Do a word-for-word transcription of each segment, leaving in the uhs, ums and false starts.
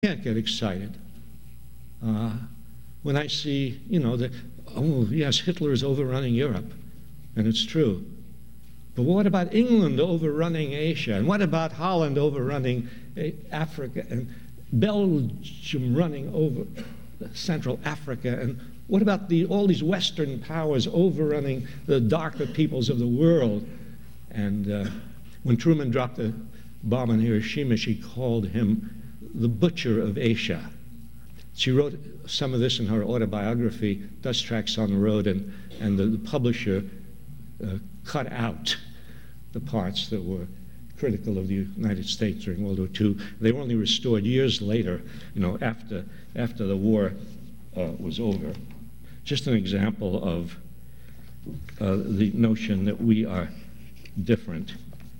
can't get excited uh, when I see, you know, that, oh, yes, Hitler is overrunning Europe, and it's true. But what about England overrunning Asia? And what about Holland overrunning Africa? And Belgium running over Central Africa? And what about the, all these Western powers overrunning the darker peoples of the world? And uh, when Truman dropped the bomb on Hiroshima, she called him the butcher of Asia. She wrote some of this in her autobiography, Dust Tracks on the Road, and, and the, the publisher uh, cut out the parts that were critical of the United States during World War Two. They were only restored years later, you know, after, after the war uh, was over. Just an example of uh, the notion that we are different.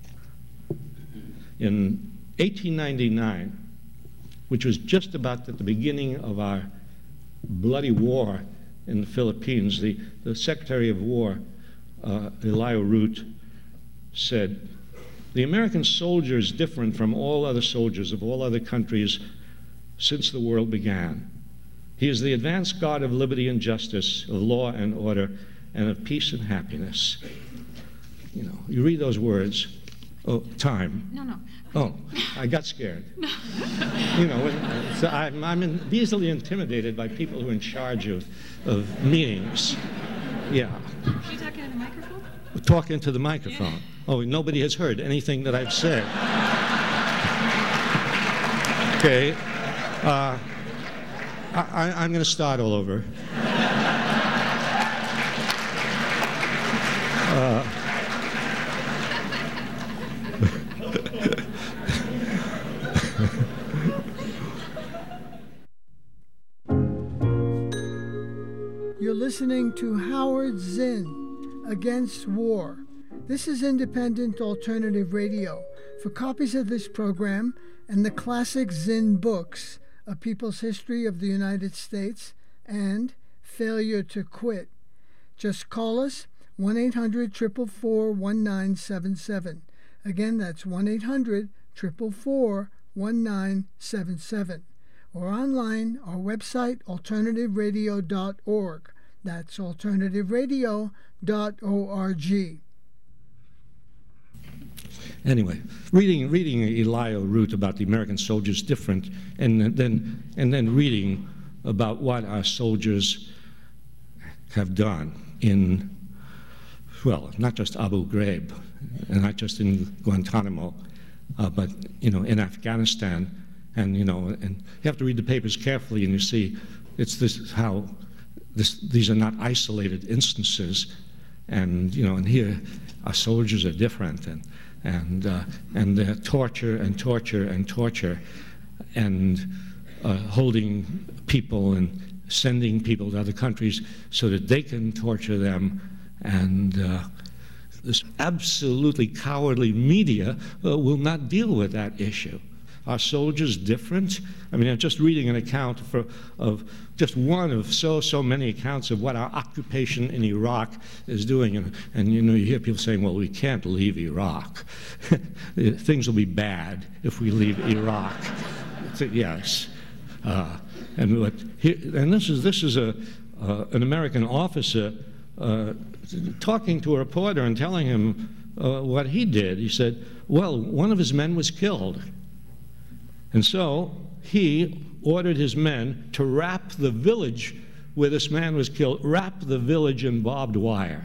In eighteen ninety-nine, which was just about at the beginning of our bloody war in the Philippines, the, the Secretary of War, uh, Elio Root, said, "The American soldier is different from all other soldiers of all other countries since the world began. He is the advance guard of liberty and justice, of law and order, and of peace and happiness." You know, you read those words. Oh, time. No, no. Oh, I got scared. No. You know, uh, so I'm, I'm in, easily intimidated by people who are in charge of, of meetings. Yeah. Are you talking to the microphone? Talking to the microphone. Yeah. Oh, nobody has heard anything that I've said. Okay. Uh, I, I'm going to start all over. Uh, You're listening to Howard Zinn, Against War. This is Independent Alternative Radio. For copies of this program and the classic Zinn books, A People's History of the United States and Failure to Quit, just call us one eight hundred, four four four, one nine seven seven. Again, that's one eight hundred, four four four, one nine seven seven. Or online, our website, alternative radio dot org. That's alternative radio dot org. Anyway, reading reading Elio Root about the American soldiers different, and then and then reading about what our soldiers have done in, well, not just Abu Ghraib, and not just in Guantanamo, uh, but you know, in Afghanistan. And you know, and you have to read the papers carefully, and you see it's this how this these are not isolated instances, and you know, and here our soldiers are different, and and uh, and they're torture and torture and torture, and uh, holding people and sending people to other countries so that they can torture them, and uh, this absolutely cowardly media uh, will not deal with that issue. Are soldiers different? I mean, I'm just reading an account for, of just one of so, so many accounts of what our occupation in Iraq is doing. And, and you know, you hear people saying, well, we can't leave Iraq. Things will be bad if we leave Iraq. So, yes. Uh, and what, here, and this is, this is a, uh, an American officer uh, talking to a reporter and telling him uh, what he did. He said, well, one of his men was killed. And so he ordered his men to wrap the village where this man was killed, wrap the village in barbed wire,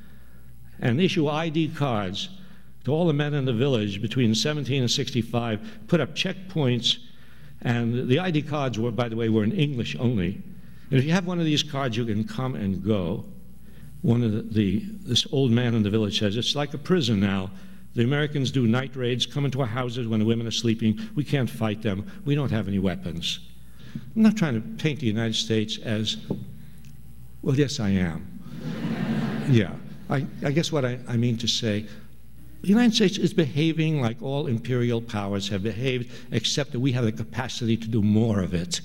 and issue I D cards to all the men in the village between seventeen and sixty-five, put up checkpoints, and the I D cards were, by the way, were in English only. And if you have one of these cards, you can come and go. One of the, the this old man in the village says, it's like a prison now. The Americans do night raids, come into our houses when the women are sleeping. We can't fight them. We don't have any weapons. I'm not trying to paint the United States as, well, yes, I am. Yeah, I, I guess what I, I mean to say, the United States is behaving like all imperial powers have behaved, except that we have the capacity to do more of it.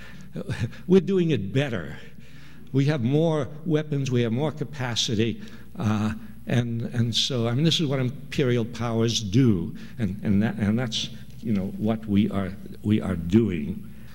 We're doing it better. We have more weapons, we have more capacity. Uh, And, and so, I mean, this is what imperial powers do, and, and, that, and that's, you know, what we are, we are doing.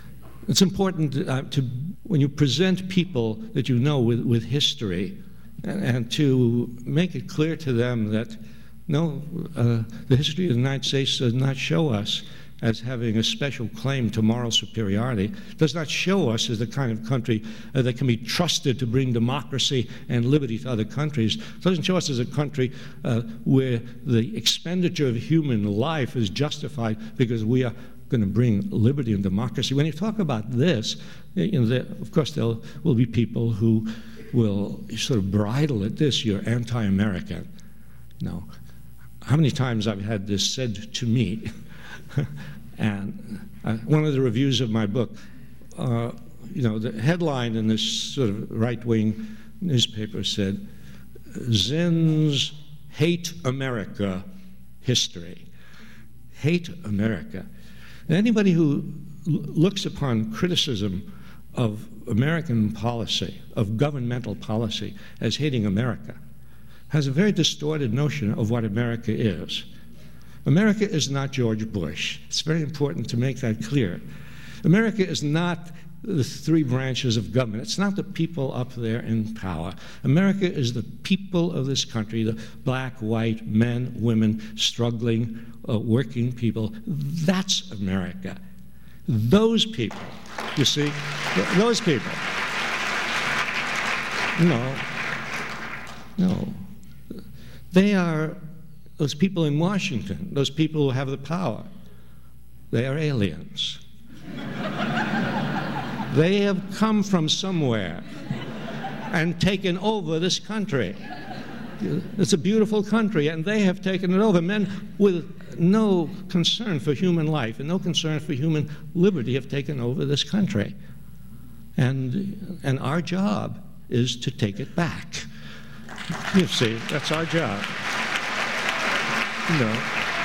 It's important uh, to, when you present people that you know with, with history, and, and to make it clear to them that, no, uh, the history of the United States does not show us as having a special claim to moral superiority, does not show us as the kind of country uh, that can be trusted to bring democracy and liberty to other countries, doesn't show us as a country uh, where the expenditure of human life is justified because we are going to bring liberty and democracy. When you talk about this, you know, there, of course there will be people who will sort of bridle at this, you're anti-American. No. How many times I've had this said to me? And uh, one of the reviews of my book, uh, you know, the headline in this sort of right-wing newspaper said, Zinn's Hate America History. Hate America. And anybody who l- looks upon criticism of American policy, of governmental policy, as hating America, has a very distorted notion of what America is. America is not George Bush. It's very important to make that clear. America is not the three branches of government. It's not the people up there in power. America is the people of this country, the black, white, men, women, struggling, uh, working people. That's America. Those people, you see, th- those people. No, no. They are those people in Washington, those people who have the power. They are aliens. They have come from somewhere and taken over this country. It's a beautiful country, and they have taken it over. Men with no concern for human life and no concern for human liberty have taken over this country. And, and our job is to take it back. You see, that's our job. No.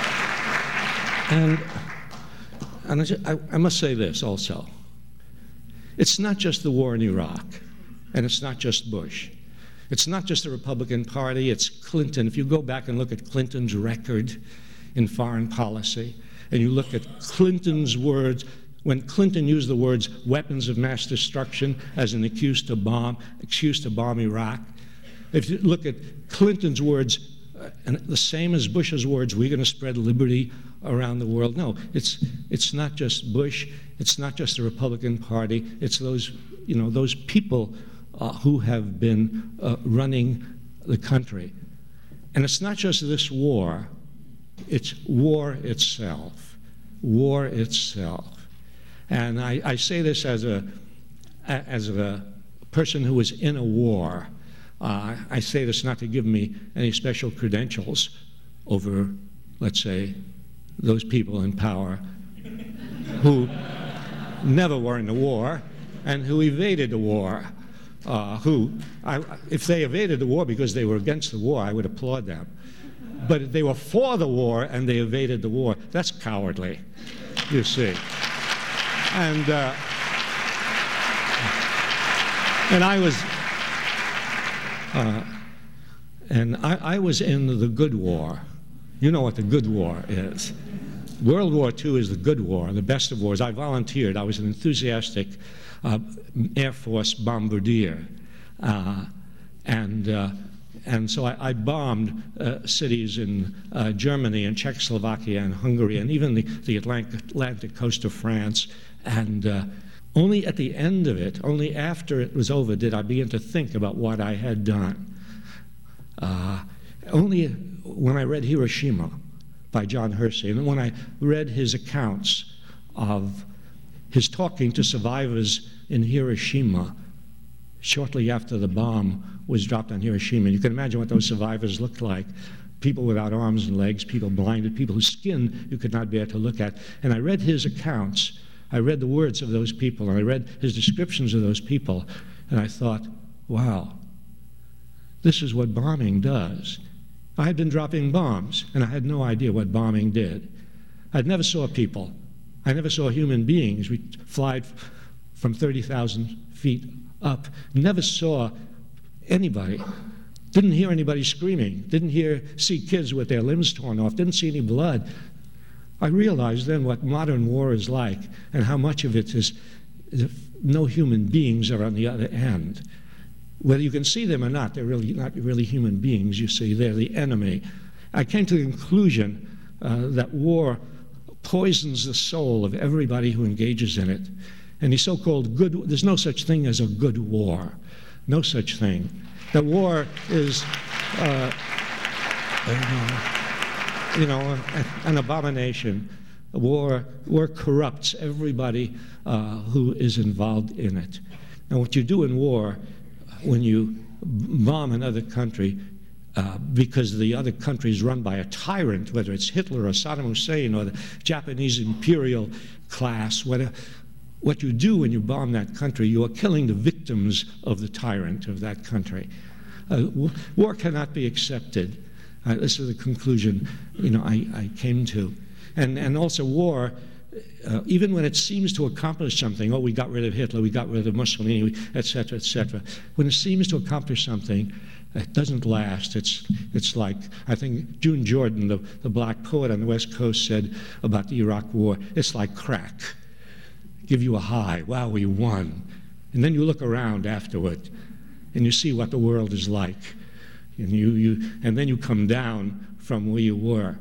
And, and I, just, I, I must say this also. It's not just the war in Iraq, and it's not just Bush. It's not just the Republican Party, it's Clinton. If you go back and look at Clinton's record in foreign policy, and you look at Clinton's words, when Clinton used the words weapons of mass destruction as an excuse to bomb, excuse to bomb Iraq, if you look at Clinton's words, uh, and the same as Bush's words, we're going to spread liberty around the world. No, it's it's not just Bush, it's not just the Republican Party, it's those, you know, those people uh, who have been uh, running the country. And it's not just this war, it's war itself, war itself. And I, I say this as a as a person who was in a war. Uh, I say this not to give me any special credentials over, let's say, those people in power who never were in the war and who evaded the war. Uh, who, I, if they evaded the war because they were against the war, I would applaud them. But if they were for the war and they evaded the war, that's cowardly, you see. And uh, and I was. Uh, and I, I was in the good war. You know what the good war is. World War Two is the good war, the best of wars. I volunteered. I was an enthusiastic uh, Air Force bombardier. Uh, and, uh, and so I, I bombed uh, cities in uh, Germany and Czechoslovakia and Hungary and even the, the Atlantic, Atlantic coast of France. And uh, only at the end of it, only after it was over, did I begin to think about what I had done. Uh, only when I read Hiroshima by John Hersey, and when I read his accounts of his talking to survivors in Hiroshima shortly after the bomb was dropped on Hiroshima. You can imagine what those survivors looked like. People without arms and legs, people blinded, people whose skin you could not bear to look at. And I read his accounts. I read the words of those people, and I read his descriptions of those people, and I thought, wow, this is what bombing does. I had been dropping bombs, and I had no idea what bombing did. I never saw people. I never saw human beings. We flied from thirty thousand feet up, never saw anybody. Didn't hear anybody screaming, didn't hear, see kids with their limbs torn off, didn't see any blood. I realized then what modern war is like and how much of it is no human beings are on the other end. Whether you can see them or not, they're really not really human beings. You see, they're the enemy. I came to the conclusion uh, that war poisons the soul of everybody who engages in it. And the so-called good, there's no such thing as a good war. No such thing. The war is, uh, you know, an abomination. War, war corrupts everybody uh, who is involved in it. And what you do in war, when you bomb another country, uh, because the other country is run by a tyrant, whether it's Hitler or Saddam Hussein or the Japanese imperial class, whatever, what you do when you bomb that country, you are killing the victims of the tyrant of that country. Uh, war cannot be accepted. Uh, this is the conclusion, you know, I, I came to. And, and also war, uh, even when it seems to accomplish something, oh, we got rid of Hitler, we got rid of Mussolini, et cetera, et cetera. When it seems to accomplish something, it doesn't last. It's, it's like, I think June Jordan, the, the black poet on the West Coast, said about the Iraq War, it's like crack. Give you a high, wow, we won. And then you look around afterward, and you see what the world is like. And, you, you, and then you come down from where you were.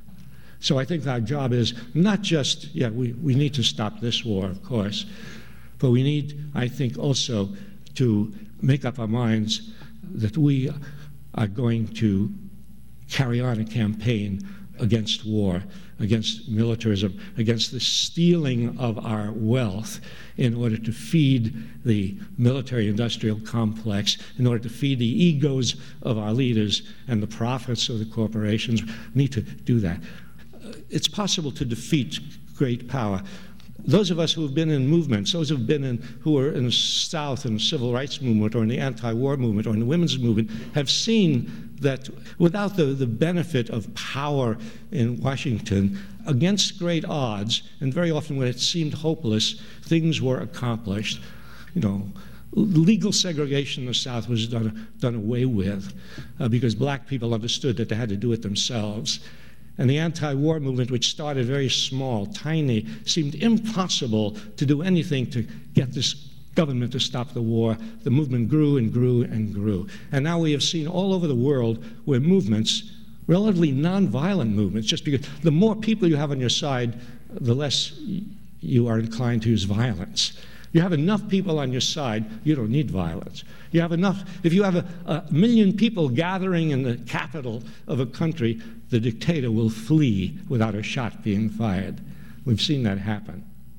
So I think our job is not just, yeah, we, we need to stop this war, of course, but we need, I think, also to make up our minds that we are going to carry on a campaign against war, against militarism, against the stealing of our wealth in order to feed the military-industrial complex, in order to feed the egos of our leaders and the profits of the corporations. We need to do that. It's possible to defeat great power. Those of us who have been in movements, those who have been in, who are in the South in the civil rights movement or in the anti-war movement or in the women's movement, have seen that without the, the benefit of power in Washington, against great odds, and very often when it seemed hopeless, things were accomplished. You know, legal segregation in the South was done, done away with uh, because black people understood that they had to do it themselves. And the anti-war movement, which started very small, tiny, seemed impossible to do anything to get this government to stop the war. The movement grew and grew and grew. And now we have seen all over the world where movements, relatively nonviolent movements, just because the more people you have on your side, the less you are inclined to use violence. You have enough people on your side, you don't need violence. You have enough, if you have a, a million people gathering in the capital of a country, the dictator will flee without a shot being fired. We've seen that happen.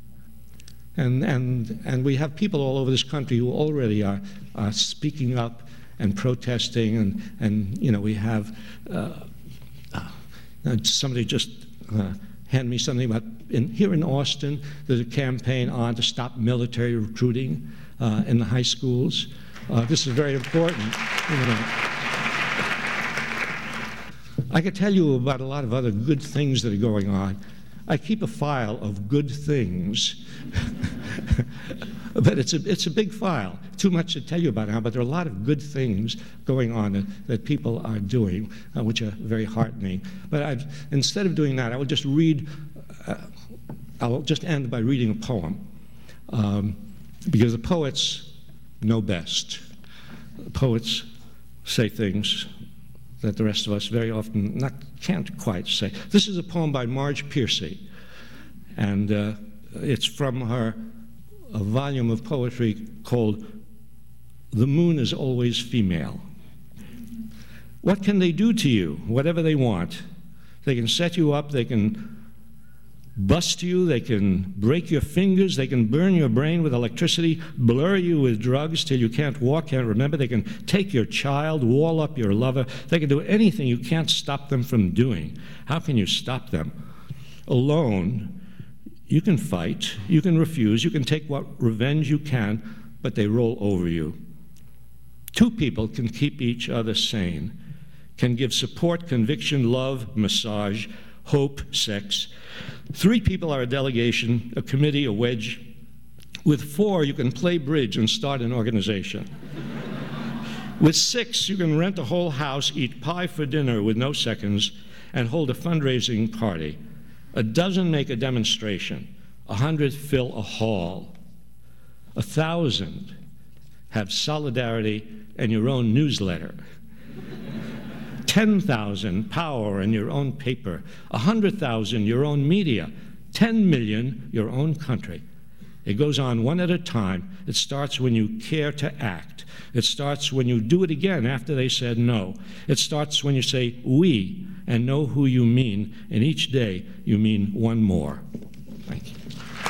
And, and, and we have people all over this country who already are, are speaking up and protesting, and, and you know, we have, uh, uh, somebody just uh, handed me something about, in, here in Austin, there's a campaign on to stop military recruiting uh, in the high schools. Uh, this is very important. You know. I could tell you about a lot of other good things that are going on. I keep a file of good things, but it's a, it's a big file. Too much to tell you about now, but there are a lot of good things going on that, that people are doing, uh, which are very heartening. But I'd, instead of doing that, I will just read, uh, I'll just end by reading a poem, um, because the poets know best. Poets say things that the rest of us very often not, can't quite say. This is a poem by Marge Piercy, and uh, it's from her a volume of poetry called The Moon is Always Female. What can they do to you? Whatever they want. They can set you up, they can bust you, they can break your fingers, they can burn your brain with electricity, blur you with drugs till you can't walk, can't remember. They can take your child, wall up your lover. They can do anything you can't stop them from doing. How can you stop them? Alone, you can fight, you can refuse, you can take what revenge you can, but they roll over you. Two people can keep each other sane, can give support, conviction, love, massage, hope, sex. Three people are a delegation, a committee, a wedge. With four, you can play bridge and start an organization. With six, you can rent a whole house, eat pie for dinner with no seconds, and hold a fundraising party. A dozen make a demonstration. A hundred fill a hall. A thousand have Solidarity and your own newsletter. ten thousand power in your own paper. one hundred thousand your own media. ten million your own country. It goes on one at a time. It starts when you care to act. It starts when you do it again after they said no. It starts when you say we and know who you mean, and each day you mean one more. Thank you.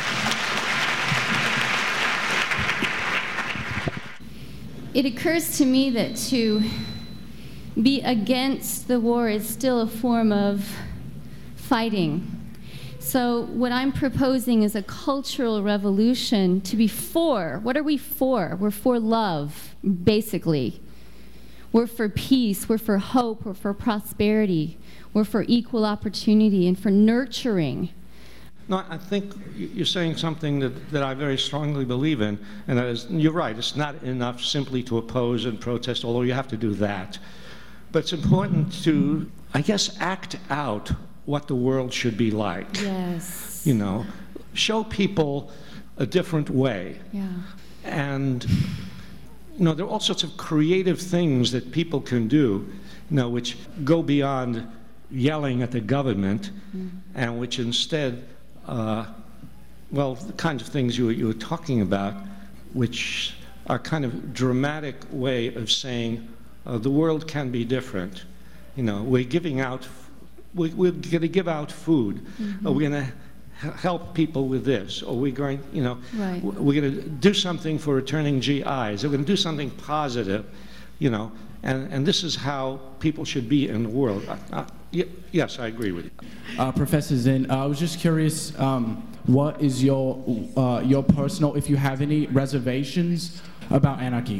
It occurs to me that to be against the war is still a form of fighting. So what I'm proposing is a cultural revolution to be for. What are we for? We're for love, basically. We're for peace, we're for hope, we're for prosperity, we're for equal opportunity and for nurturing. No, I think you're saying something that, that I very strongly believe in, and that is, you're right, it's not enough simply to oppose and protest, although you have to do that. But it's important to, I guess, act out what the world should be like. Yes. You know, show people a different way. Yeah. And, you know, there are all sorts of creative things that people can do, you know, which go beyond yelling at the government, mm. and which instead, uh, well, the kinds of things you, you were talking about, which are kind of dramatic way of saying uh, the world can be different. You know, we're giving out, we, we're going to give out food. Mm-hmm. Are we going to help people with this? Or we're going, you know, right. we're going to do something for returning G Is. We're going to do something positive, you know. And, and this is how people should be in the world. Uh, uh, y yes, I agree with you. Uh, Professor Zinn, uh, I was just curious, um, what is your, uh, your personal, if you have any reservations about anarchy?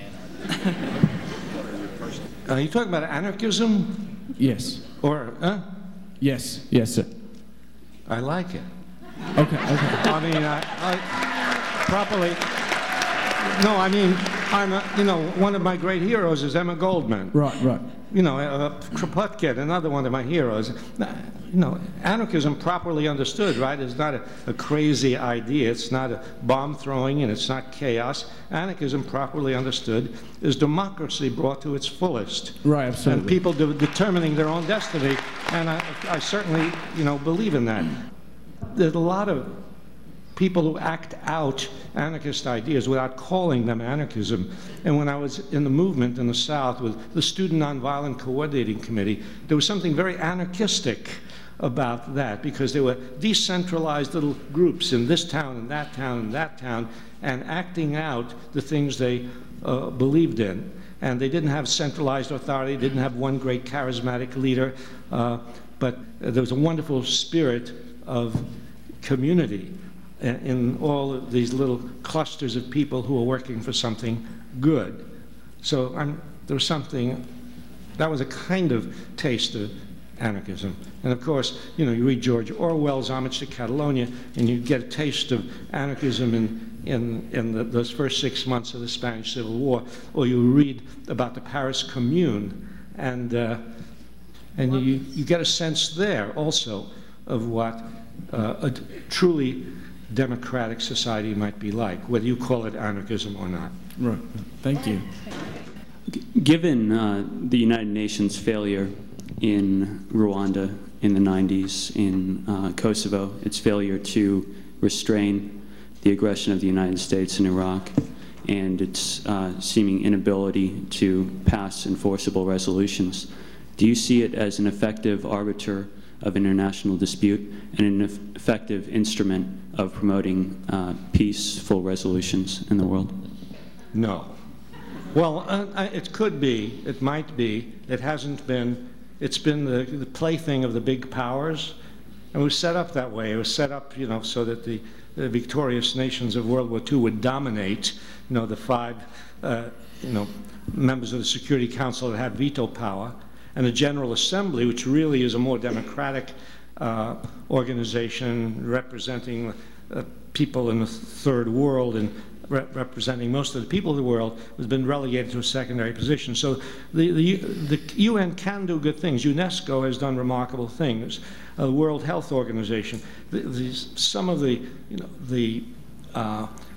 Are you talking about anarchism? Yes. Or, huh? Yes, yes, sir. I like it. Okay, okay. I mean, I, I properly, no, I mean, I'm a, you know, one of my great heroes is Emma Goldman. Right, right. You know, uh, Kropotkin, another one of my heroes. You know, anarchism properly understood, right, is not a, a crazy idea. It's not a bomb throwing and it's not chaos. Anarchism properly understood is democracy brought to its fullest. Right, absolutely. And people de determining their own destiny. And I, I certainly, you know, believe in that. There's a lot of people who act out anarchist ideas without calling them anarchism. And when I was in the movement in the South with the Student Nonviolent Coordinating Committee, there was something very anarchistic about that, because there were decentralized little groups in this town and that town and that town, and acting out the things they uh, believed in. And they didn't have centralized authority, didn't have one great charismatic leader, uh, but there was a wonderful spirit of community in all of these little clusters of people who are working for something good. So I'm, there was something, that was a kind of taste of anarchism. And of course, you know, you read George Orwell's Homage to Catalonia, and you get a taste of anarchism in, in, in the, those first six months of the Spanish Civil War, or you read about the Paris Commune, and, uh, and you, you get a sense there also of what uh, a truly democratic society might be like, whether you call it anarchism or not. Right. Thank you. Given uh, the United Nations failure in Rwanda in the nineties, in uh, Kosovo, its failure to restrain the aggression of the United States in Iraq, and its uh, seeming inability to pass enforceable resolutions, do you see it as an effective arbiter of international dispute and an effective instrument of promoting uh, peaceful resolutions in the world? No. Well, uh, it could be, it might be, it hasn't been. It's been the, the plaything of the big powers, and it was set up that way. It was set up, you know, so that the, the victorious nations of World War Two would dominate, you know, the five, uh, you know, members of the Security Council that had veto power, and the General Assembly, which really is a more democratic uh, organization representing uh, people in the third world and re representing most of the people of the world, has been relegated to a secondary position. So the, the, the U N can do good things. UNESCO has done remarkable things. Uh, the World Health Organization, the, the, some of the, you know, the uh,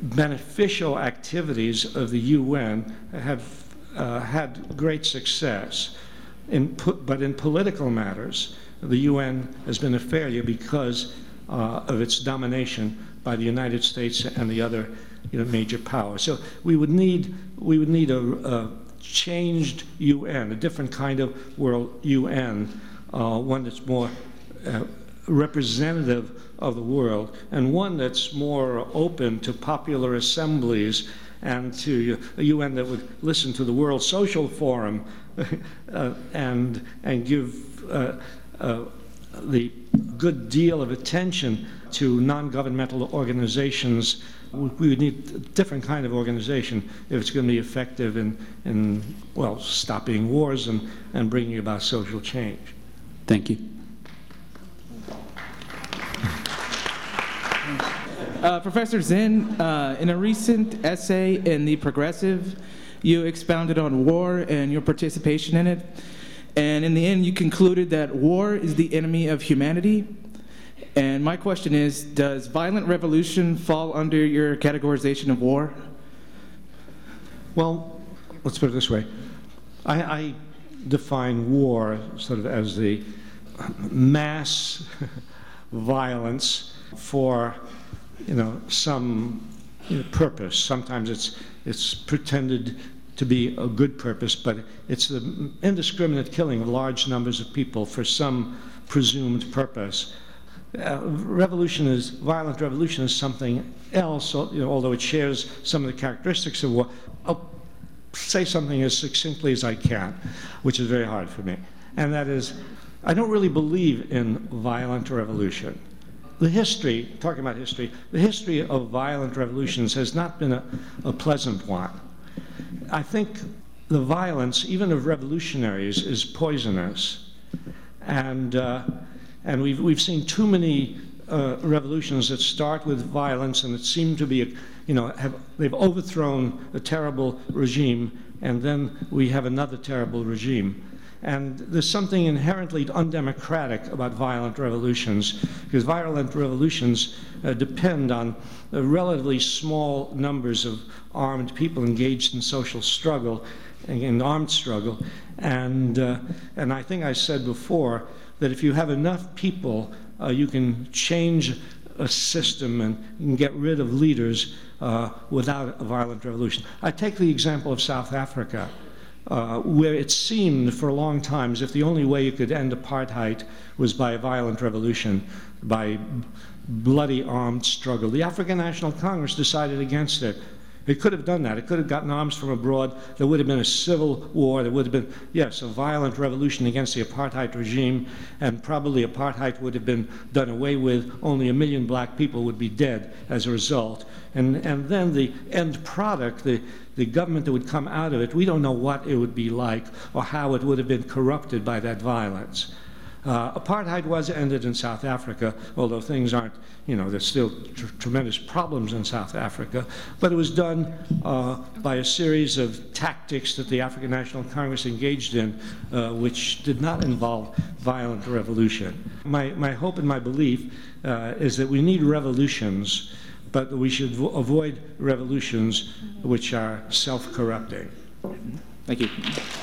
beneficial activities of the U N have uh, had great success. In po- but in political matters, the U N has been a failure because uh, of its domination by the United States and the other, you know, major powers. So we would need we would need a, a changed U N, a different kind of world U N, uh, one that's more uh, representative of the world, and one that's more open to popular assemblies and to a U N that would listen to the World Social Forum uh, and and give uh, uh, the good deal of attention to non-governmental organizations. We would need a different kind of organization if it's going to be effective in, in well, stopping wars and, and bringing about social change. Thank you. Uh, Professor Zinn, uh, in a recent essay in The Progressive, you expounded on war and your participation in it. And in the end, you concluded that war is the enemy of humanity. And my question is, does violent revolution fall under your categorization of war? Well, let's put it this way. I, I define war sort of as the mass violence for, you know, some you know, purpose. Sometimes it's it's pretended to be a good purpose, but it's the indiscriminate killing of large numbers of people for some presumed purpose. Uh, revolution is violent revolution is something else, you know, although it shares some of the characteristics of war. I'll say something as succinctly as I can, which is very hard for me, and that is, I don't really believe in violent revolution. The history, talking about history, the history of violent revolutions has not been a, a pleasant one. I think the violence, even of revolutionaries, is poisonous, and uh, and we've we've seen too many uh, revolutions that start with violence and that seem to be, a, you know, have they've overthrown a terrible regime, and then we have another terrible regime. And there's something inherently undemocratic about violent revolutions, because violent revolutions uh, depend on uh, relatively small numbers of armed people engaged in social struggle, in armed struggle. And, uh, and I think I said before that if you have enough people, uh, you can change a system and you can get rid of leaders uh, without a violent revolution. I take the example of South Africa. Uh, where it seemed for a long time as if the only way you could end apartheid was by a violent revolution, by bloody armed struggle. The African National Congress decided against it. It could have done that. It could have gotten arms from abroad. There would have been a civil war. There would have been, yes, a violent revolution against the apartheid regime, and probably apartheid would have been done away with. Only a million black people would be dead as a result. And, and then the end product, the, the government that would come out of it, we don't know what it would be like or how it would have been corrupted by that violence. Uh, apartheid was ended in South Africa, although things aren't, you know, there's still tr tremendous problems in South Africa, but it was done uh, by a series of tactics that the African National Congress engaged in, uh, which did not involve violent revolution. My, my hope and my belief uh, is that we need revolutions, but we should avoid revolutions which are self-corrupting. Thank you.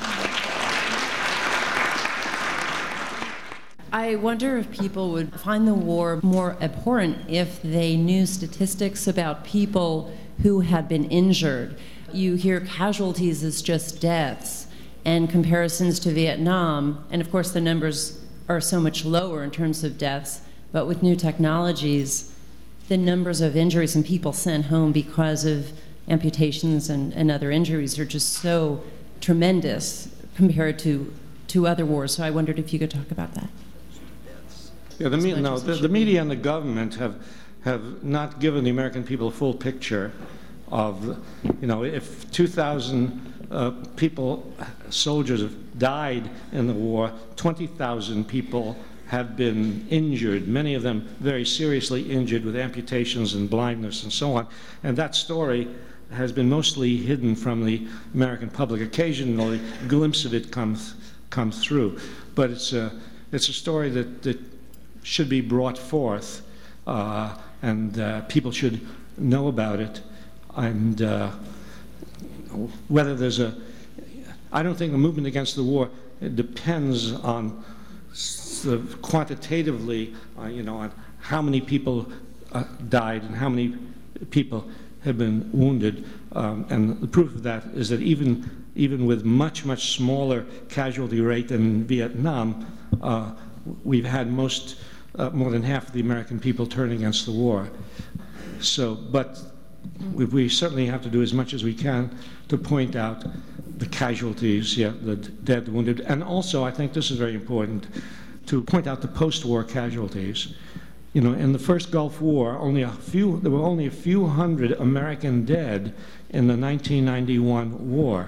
I wonder if people would find the war more abhorrent if they knew statistics about people who have been injured. You hear casualties as just deaths and comparisons to Vietnam, and of course the numbers are so much lower in terms of deaths, but with new technologies, the numbers of injuries and people sent home because of amputations and, and other injuries are just so tremendous compared to, to other wars. So I wondered if you could talk about that. Yeah, the, me no, the, the media and the government have, have not given the American people a full picture of, you know, if two thousand uh, people, soldiers have died in the war, twenty thousand people have been injured, many of them very seriously injured with amputations and blindness and so on. And that story has been mostly hidden from the American public. Occasionally, a glimpse of it comes, comes through. But it's a, it's a story that, that should be brought forth, uh, and uh, people should know about it. And uh, whether there's a, I don't think the movement against the war, it depends on sort of quantitatively, uh, you know, on how many people uh, died and how many people have been wounded. Um, and the proof of that is that even even with much, much smaller casualty rate than in Vietnam, uh, we've had most, uh, more than half of the American people turn against the war. So, but we, we certainly have to do as much as we can to point out the casualties, yeah, the dead, the wounded, and also, I think this is very important, to point out the post-war casualties. You know, in the first Gulf War, only a few, there were only a few hundred American dead in the nineteen ninety-one war.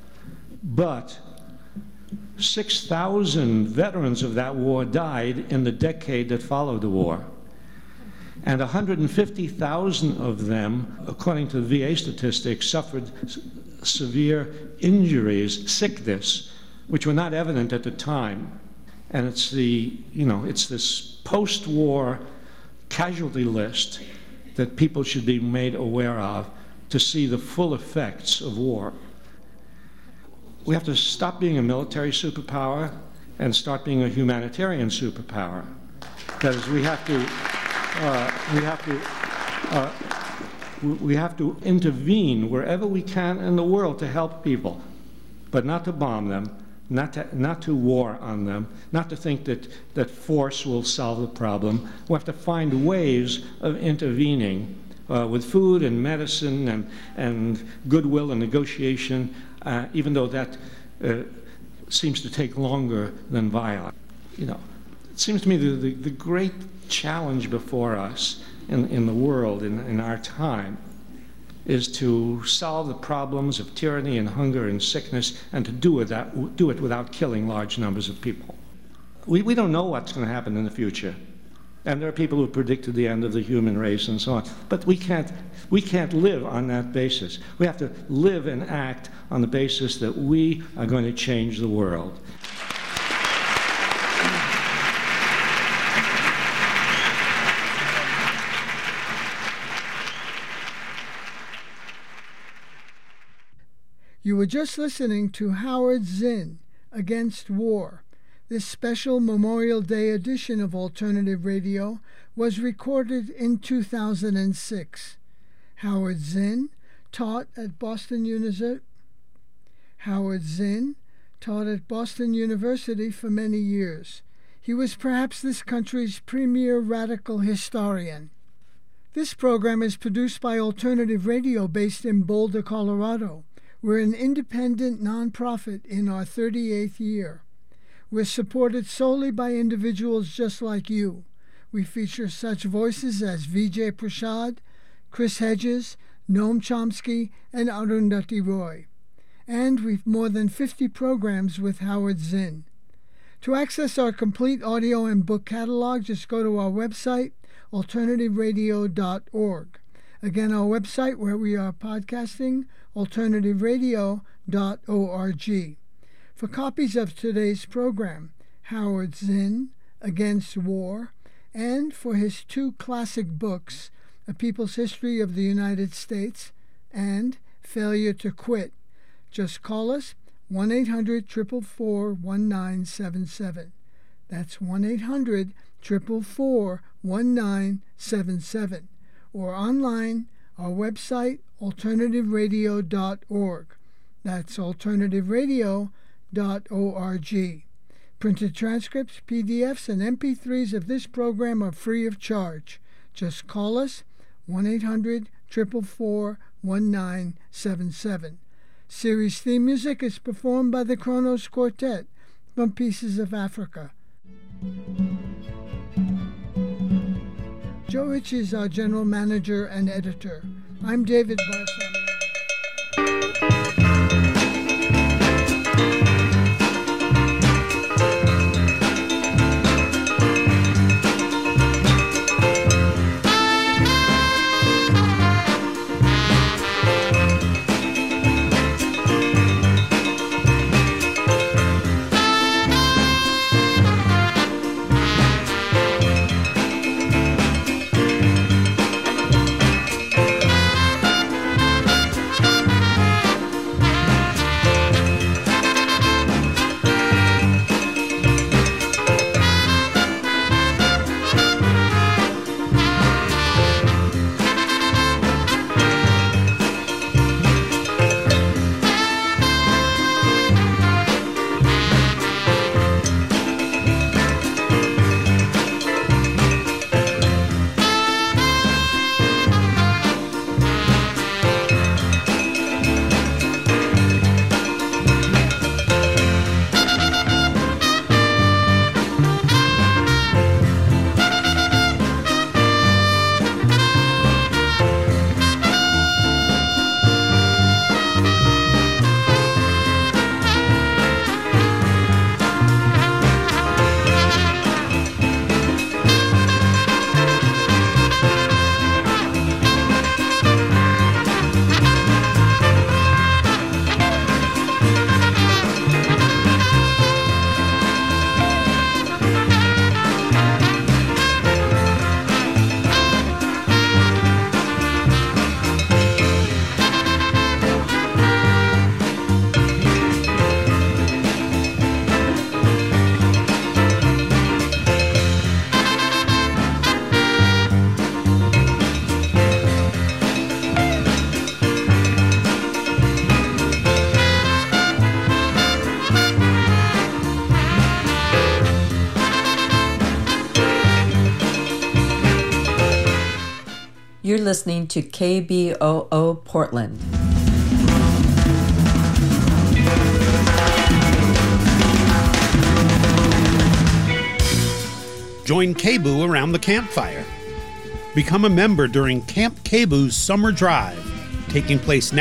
But six thousand veterans of that war died in the decade that followed the war. And one hundred fifty thousand of them, according to the V A statistics, suffered severe injuries, sickness, which were not evident at the time. And it's the, you know, it's this post-war casualty list that people should be made aware of to see the full effects of war. We have to stop being a military superpower and start being a humanitarian superpower. Because we have to, uh, we have to, uh, we have to intervene wherever we can in the world to help people, but not to bomb them, not to, not to war on them, not to think that, that force will solve the problem. We have to find ways of intervening uh, with food and medicine and, and goodwill and negotiation, uh, even though that uh, seems to take longer than violence. You know, it seems to me the, the, the great challenge before us in, in the world, in, in our time, is to solve the problems of tyranny and hunger and sickness, and to do it, that, do it without killing large numbers of people. We, we don't know what's going to happen in the future. And there are people who predicted the end of the human race and so on. But we can't, we can't live on that basis. We have to live and act on the basis that we are going to change the world. You were just listening to Howard Zinn, Against War. This special Memorial Day edition of Alternative Radio was recorded in two thousand six. Howard Zinn taught at Boston University. Howard Zinn taught at Boston University for many years. He was perhaps this country's premier radical historian. This program is produced by Alternative Radio based in Boulder, Colorado. We're an independent nonprofit in our thirty-eighth year. We're supported solely by individuals just like you. We feature such voices as Vijay Prashad, Chris Hedges, Noam Chomsky, and Arundhati Roy. And we've more than fifty programs with Howard Zinn. To access our complete audio and book catalog, just go to our website, alternative radio dot org. Again, our website where we are podcasting, alternative radio dot org. For copies of today's program, Howard Zinn, Against War, and for his two classic books, A People's History of the United States and Failure to Quit, just call us one eight hundred, four four four, one nine seven seven. That's one eight hundred, four four four, one nine seven seven. Or online, our website, alternative radio dot org. That's alternative radio dot org. Printed transcripts, P D Fs, and M P threes of this program are free of charge. Just call us, one eight hundred, four four four, one nine seven seven. Series theme music is performed by the Kronos Quartet from Pieces of Africa. Joe Rich is our general manager and editor. I'm David Bartholomew. You're listening to K B O O Portland. Join K B O O around the campfire. Become a member during Camp K B O O's Summer Drive, taking place